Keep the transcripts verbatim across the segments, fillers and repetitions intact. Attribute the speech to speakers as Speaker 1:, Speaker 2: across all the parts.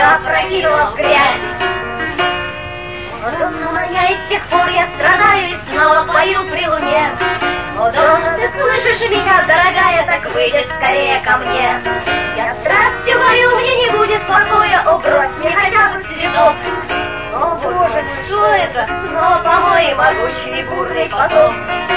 Speaker 1: меня опрокинуло в грязь. О, Донна моя, и с тех пор я страдаю и снова пою при луне. О, Донна, ты слышишь меня, дорогая, так выйди скорее ко мне. Я страстью горю, мне не будет покоя, о, брось мне хотя бы цветок. О, Боже мой, что это? Снова помой могучий и бурный поток.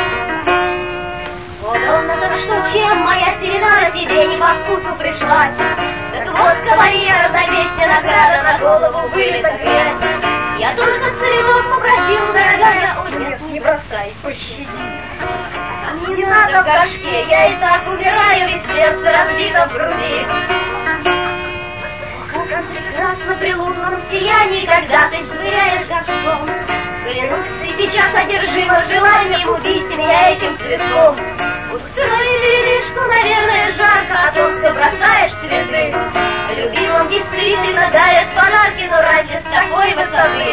Speaker 1: О, Донна, так что, чем моя серенада тебе не по вкусу пришлась? Так вот, кавальера, заметь, мне награда на голову вылета грязь. Я только цветок попросил, дорогая, о, нет, не бросай, пощади. Не надо в горшке, я и так умираю, ведь сердце разбито в груди. О, как прекрасно при лунном сиянии, когда ты швыряешь горшком. Клянусь, ты сейчас одержима желанием убить меня этим цветком. Устроили передышку, наверное, жарко, а то все бросаешь цветы. Любимым действительно дарят подарки, но разве с такой высоты?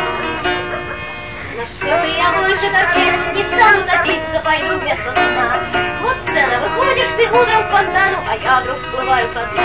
Speaker 1: Но что я больше торчать не стану, топиться пойду вместо сна. Вот сцена, выходишь ты утром в фонтану, а я вдруг всплываю со дна.